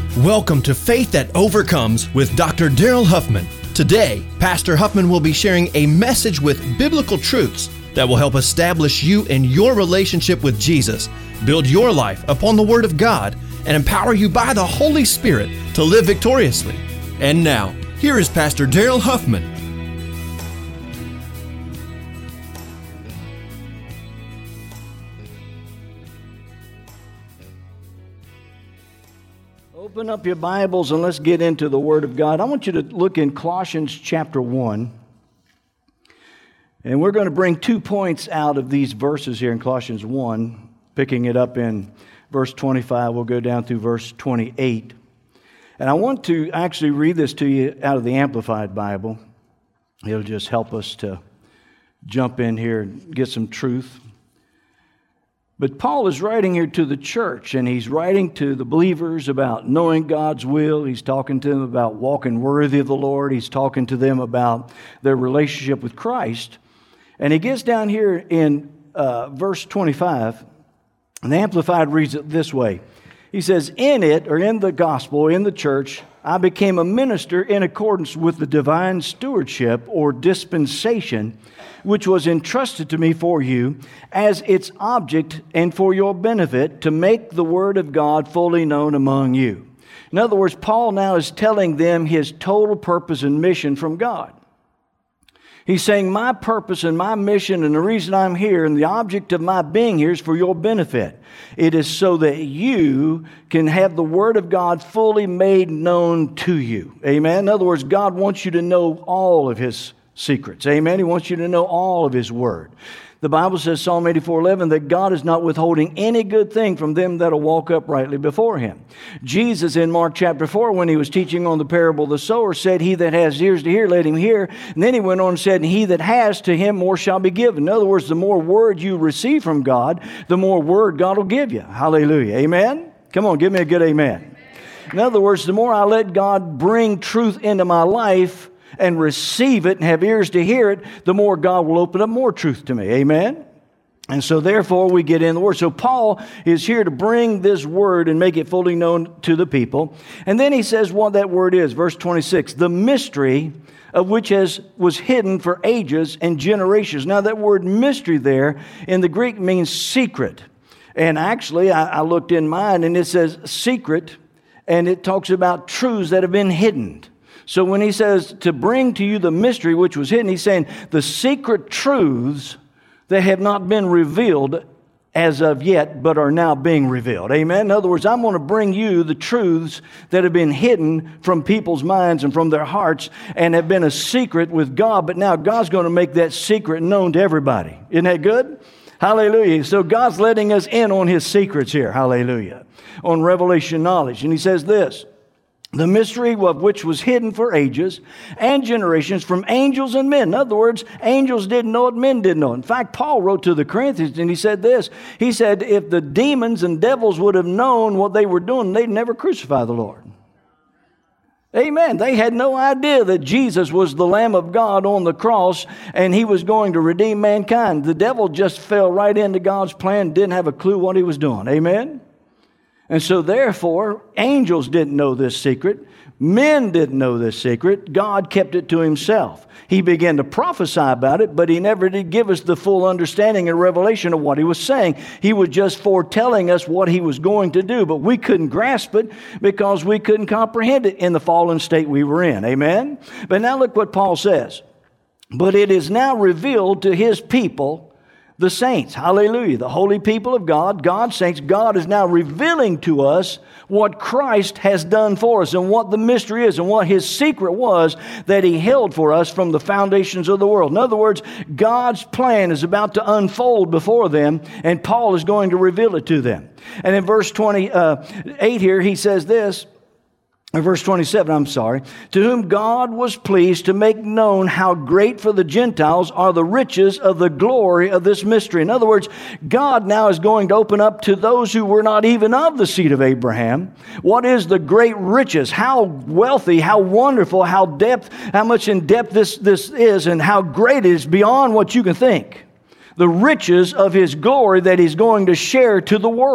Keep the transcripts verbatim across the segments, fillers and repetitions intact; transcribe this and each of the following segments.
Welcome to Faith That Overcomes with Doctor Daryl Huffman. Today, Pastor Huffman will be sharing a message with biblical truths that will help establish you in your relationship with Jesus, build your life upon the Word of God, and empower you by the Holy Spirit to live victoriously. And now, here is Pastor Daryl Huffman. Open up your Bibles and let's get into the Word of God. I want you to look in Colossians chapter one. And we're going to bring two points out of these verses here in Colossians one, picking it up in verse twenty-five. We'll go down through verse twenty-eight. And I want to actually read this to you out of the Amplified Bible. It'll just help us to jump in here and get some truth. But Paul is writing here to the church, and he's writing to the believers about knowing God's will. He's talking to them about walking worthy of the Lord. He's talking to them about their relationship with Christ. And he gets down here in uh, verse twenty-five, and the Amplified reads it this way. He says, in it, or in the gospel, in the church, I became a minister in accordance with the divine stewardship or dispensation which was entrusted to me for you as its object and for your benefit to make the Word of God fully known among you. In other words, Paul now is telling them his total purpose and mission from God. He's saying my purpose and my mission and the reason I'm here and the object of my being here is for your benefit. It is so that you can have the Word of God fully made known to you. Amen? In other words, God wants you to know all of His secrets. Amen? He wants you to know all of His Word. The Bible says, Psalm eighty-four eleven, that God is not withholding any good thing from them that will walk uprightly before Him. Jesus in Mark chapter four, when He was teaching on the parable of the sower, said, he that has ears to hear, let him hear. And then He went on and said, and he that has, to him more shall be given. In other words, the more word you receive from God, the more word God will give you. Hallelujah. Amen? Come on, give me a good amen. In other words, the more I let God bring truth into my life, and receive it and have ears to hear it, the more God will open up more truth to me. Amen? And so therefore we get in the Word. So Paul is here to bring this Word and make it fully known to the people. And then he says what that Word is. Verse twenty-six, the mystery of which has was hidden for ages and generations. Now that word mystery there in the Greek means secret. And actually I, I looked in mine and it says secret, and it talks about truths that have been hidden. So when he says to bring to you the mystery which was hidden, he's saying the secret truths that have not been revealed as of yet, but are now being revealed. Amen? In other words, I'm going to bring you the truths that have been hidden from people's minds and from their hearts and have been a secret with God, but now God's going to make that secret known to everybody. Isn't that good? Hallelujah. So God's letting us in on His secrets here. Hallelujah. On revelation knowledge. And He says this, the mystery of which was hidden for ages and generations from angels and men. In other words, angels didn't know it, men didn't know it. In fact, Paul wrote to the Corinthians and he said this. He said, if the demons and devils would have known what they were doing, they'd never crucify the Lord. Amen. They had no idea that Jesus was the Lamb of God on the cross and He was going to redeem mankind. The devil just fell right into God's plan, didn't have a clue what he was doing. Amen. And so therefore, angels didn't know this secret. Men didn't know this secret. God kept it to Himself. He began to prophesy about it, but He never did give us the full understanding and revelation of what He was saying. He was just foretelling us what He was going to do, but we couldn't grasp it because we couldn't comprehend it in the fallen state we were in. Amen? But now look what Paul says. But it is now revealed to His people, the saints, hallelujah, the holy people of God, God's saints. God is now revealing to us what Christ has done for us and what the mystery is and what His secret was that He held for us from the foundations of the world. In other words, God's plan is about to unfold before them, and Paul is going to reveal it to them. And in verse twenty-eight here, he says this, or verse twenty-seven, I'm sorry, to whom God was pleased to make known how great for the Gentiles are the riches of the glory of this mystery. In other words, God now is going to open up to those who were not even of the seed of Abraham. What is the great riches? How wealthy, how wonderful, how depth, how much in depth this, this is, and how great it is beyond what you can think. The riches of His glory that He's going to share to the world.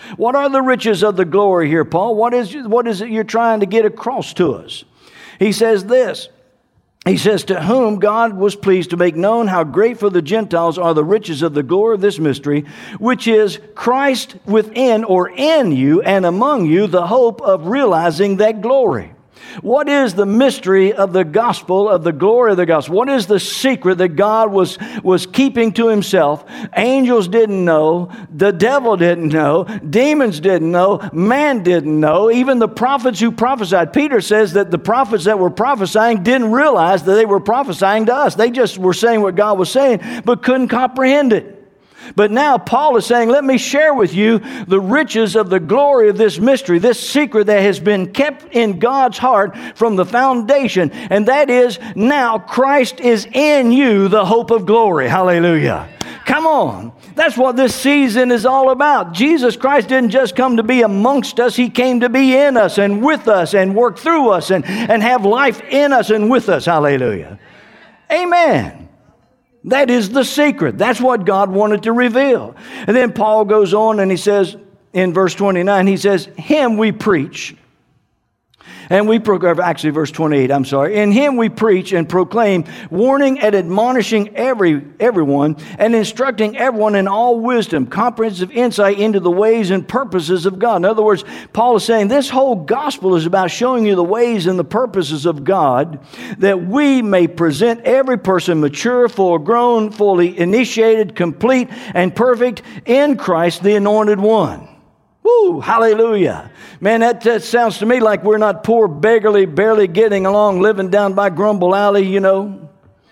What are the riches of the glory here, Paul? What is, what is it you're trying to get across to us? He says this. He says, to whom God was pleased to make known how great for the Gentiles are the riches of the glory of this mystery, which is Christ within or in you and among you, the hope of realizing that glory. What is the mystery of the gospel, of the glory of the gospel? What is the secret that God was, was keeping to himself? Angels didn't know. The devil didn't know. Demons didn't know. Man didn't know. Even the prophets who prophesied. Peter says that the prophets that were prophesying didn't realize that they were prophesying to us. They just were saying what God was saying, but couldn't comprehend it. But now Paul is saying, let me share with you the riches of the glory of this mystery, this secret that has been kept in God's heart from the foundation. And that is, now Christ is in you, the hope of glory. Hallelujah. Come on. That's what this season is all about. Jesus Christ didn't just come to be amongst us. He came to be in us and with us and work through us and, and have life in us and with us. Hallelujah. Amen. That is the secret. That's what God wanted to reveal. And then Paul goes on and he says in verse twenty-nine, he says, him we preach. And we proclaim, actually verse twenty-eight, I'm sorry. In him we preach and proclaim, warning and admonishing every everyone and instructing everyone in all wisdom, comprehensive insight into the ways and purposes of God. In other words, Paul is saying this whole gospel is about showing you the ways and the purposes of God, that we may present every person mature, full grown, fully initiated, complete, and perfect in Christ, the Anointed One. Woo, hallelujah. Man, that, that sounds to me like we're not poor, beggarly, barely getting along, living down by Grumble Alley, you know,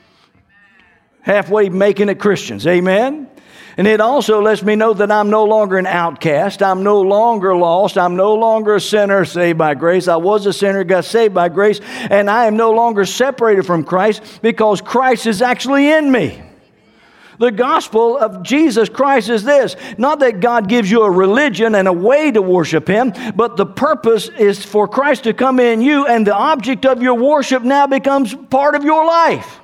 halfway making it Christians. Amen? And it also lets me know that I'm no longer an outcast. I'm no longer lost. I'm no longer a sinner saved by grace. I was a sinner, got saved by grace, and I am no longer separated from Christ because Christ is actually in me. The gospel of Jesus Christ is this, not that God gives you a religion and a way to worship Him, but the purpose is for Christ to come in you, and the object of your worship now becomes part of your life.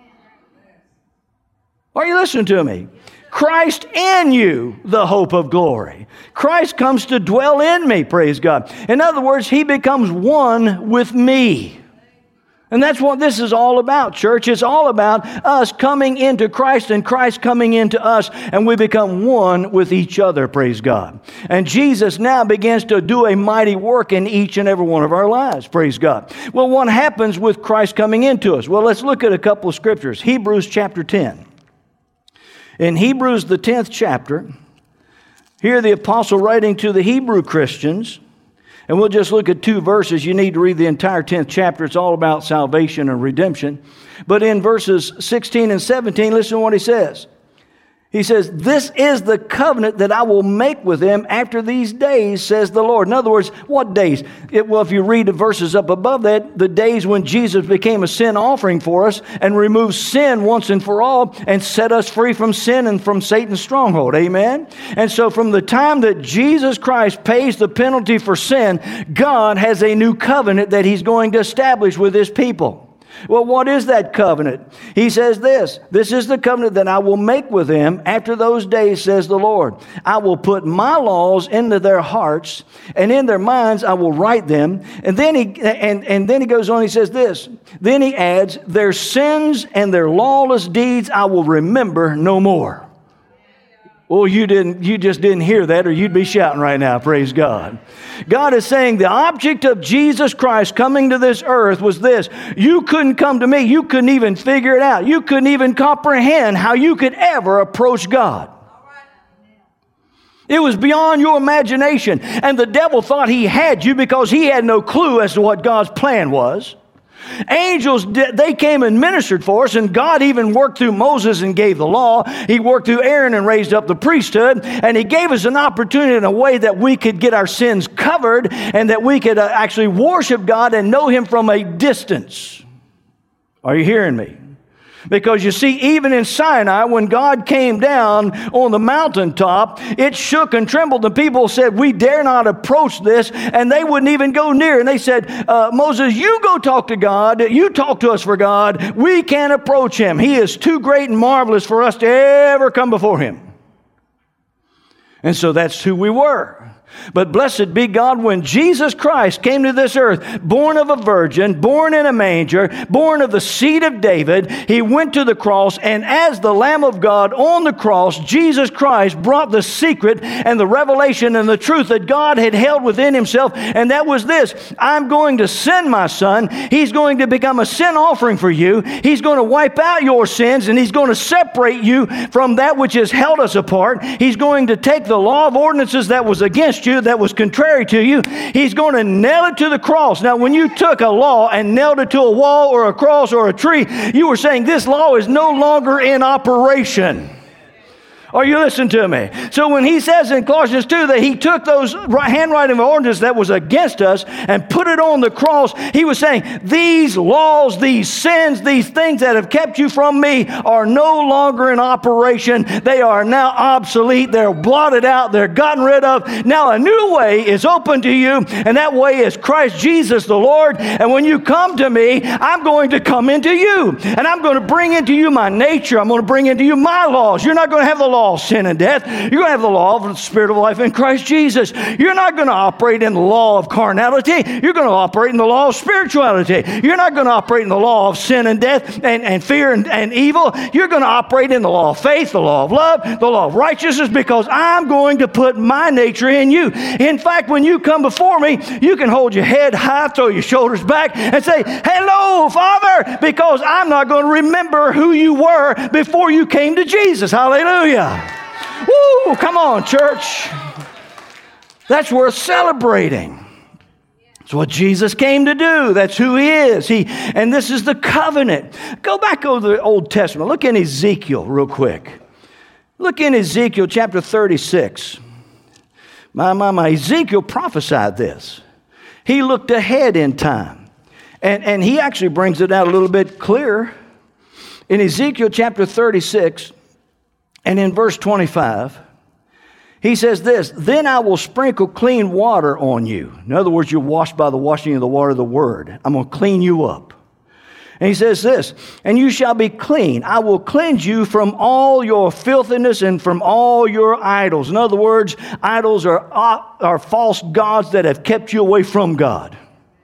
Are you listening to me? Christ in you, the hope of glory. Christ comes to dwell in me, praise God. In other words, He becomes one with me. And that's what this is all about, church. It's all about us coming into Christ and Christ coming into us, and we become one with each other, praise God. And Jesus now begins to do a mighty work in each and every one of our lives, praise God. Well, what happens with Christ coming into us? Well, let's look at a couple of scriptures. Hebrews chapter ten. In Hebrews, the tenth chapter, here the apostle writing to the Hebrew Christians, and we'll just look at two verses. You need to read the entire tenth chapter. It's all about salvation and redemption. But in verses sixteen and seventeen, listen to what he says. He says, this is the covenant that I will make with them after these days, says the Lord. In other words, what days? It, well, if you read the verses up above that, the days when Jesus became a sin offering for us and removed sin once and for all and set us free from sin and from Satan's stronghold. Amen? And so from the time that Jesus Christ pays the penalty for sin, God has a new covenant that He's going to establish with His people. Well, what is that covenant? He says this, this is the covenant that I will make with them after those days, says the Lord. I will put my laws into their hearts, and in their minds I will write them. And then he and, and then he goes on, he says this, then he adds, their sins and their lawless deeds I will remember no more. Well, you didn't, you just didn't hear that, or you'd be shouting right now, praise God. God is saying the object of Jesus Christ coming to this earth was this. You couldn't come to me. You couldn't even figure it out. You couldn't even comprehend how you could ever approach God. It was beyond your imagination. And the devil thought he had you because he had no clue as to what God's plan was. Angels, they came and ministered for us, and God even worked through Moses and gave the law. He worked through Aaron and raised up the priesthood, and He gave us an opportunity in a way that we could get our sins covered and that we could actually worship God and know Him from a distance. Are you hearing me? Because you see, even in Sinai, when God came down on the mountaintop, it shook and trembled. The people said, we dare not approach this, and they wouldn't even go near. And they said, uh, Moses, you go talk to God. You talk to us for God. We can't approach Him. He is too great and marvelous for us to ever come before Him. And so that's who we were. But blessed be God, when Jesus Christ came to this earth, born of a virgin, born in a manger, born of the seed of David, He went to the cross, and as the Lamb of God on the cross, Jesus Christ brought the secret and the revelation and the truth that God had held within Himself, and that was this: I'm going to send my Son. He's going to become a sin offering for you. He's going to wipe out your sins, and He's going to separate you from that which has held us apart. He's going to take the law of ordinances that was against you, that was contrary to you. He's going to nail it to the cross. Now, when you took a law and nailed it to a wall or a cross or a tree, you were saying this law is no longer in operation. Are you listening to me? So when he says in Colossians two that he took those handwriting of ordinances that was against us and put it on the cross, he was saying these laws, these sins, these things that have kept you from me are no longer in operation. They are now obsolete. They're blotted out. They're gotten rid of. Now a new way is open to you, and that way is Christ Jesus the Lord. And when you come to me, I'm going to come into you, and I'm going to bring into you my nature. I'm going to bring into you my laws. You're not going to have the law of sin and death. You're going to have the law of the Spirit of life in Christ Jesus. You're not going to operate in the law of carnality. You're going to operate in the law of spirituality. You're not going to operate in the law of sin and death and, and fear and, and evil. You're going to operate in the law of faith, the law of love, the law of righteousness, because I'm going to put my nature in you. In fact, when you come before me, you can hold your head high, throw your shoulders back, and say, hello, Father, because I'm not going to remember who you were before you came to Jesus. Hallelujah. Woo! Come on, church. That's worth celebrating. It's what Jesus came to do. That's who He is. He, and this is the covenant. Go back over the Old Testament. Look in Ezekiel real quick. Look in Ezekiel chapter thirty-six. My, my, my. Ezekiel prophesied this. He looked ahead in time. And, and he actually brings it out a little bit clearer. In Ezekiel chapter thirty-six, and in verse twenty-five, he says this: then I will sprinkle clean water on you. In other words, you're washed by the washing of the water of the Word. I'm going to clean you up. And he says this: and you shall be clean. I will cleanse you from all your filthiness and from all your idols. In other words, idols are, are false gods that have kept you away from God.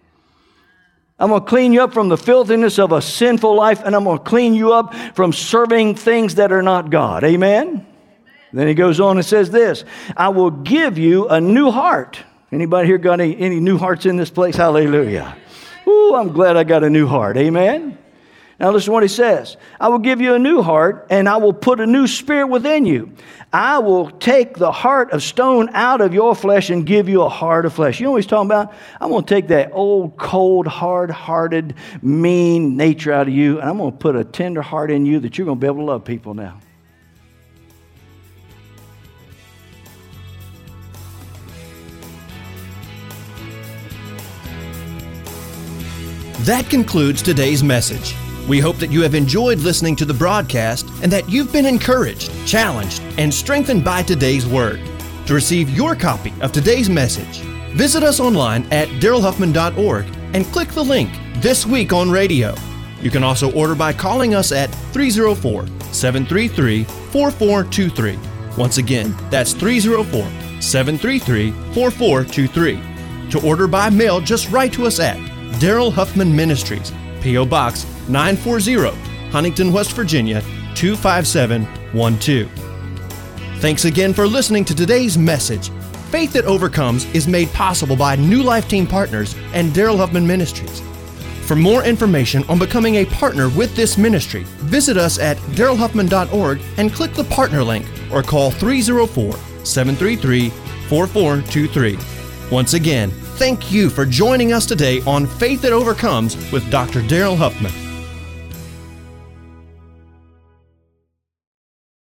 I'm going to clean you up from the filthiness of a sinful life, and I'm going to clean you up from serving things that are not God. Amen? Amen. Then he goes on and says this: I will give you a new heart. Anybody here got any, any new hearts in this place? Hallelujah. Ooh, I'm glad I got a new heart. Amen? Now listen to what he says. I will give you a new heart, and I will put a new spirit within you. I will take the heart of stone out of your flesh and give you a heart of flesh. You know what he's talking about? I'm going to take that old, cold, hard-hearted, mean nature out of you, and I'm going to put a tender heart in you that you're going to be able to love people now. That concludes today's message. We hope that you have enjoyed listening to the broadcast and that you've been encouraged, challenged, and strengthened by today's word. To receive your copy of today's message, visit us online at daryl huffman dot org and click the link This Week on Radio. You can also order by calling us at three oh four, seven three three, four four two three. Once again, that's three oh four, seven three three, four four two three. To order by mail, just write to us at Daryl Huffman Ministries, P O Box nine forty, Huntington, West Virginia, two five seven one two. Thanks again for listening to today's message. Faith That Overcomes is made possible by New Life Team Partners and Daryl Huffman Ministries. For more information on becoming a partner with this ministry, visit us at daryl huffman dot org and click the partner link or call three oh four, seven three three, four four two three. Once again, thank you for joining us today on Faith That Overcomes with Doctor Daryl Huffman.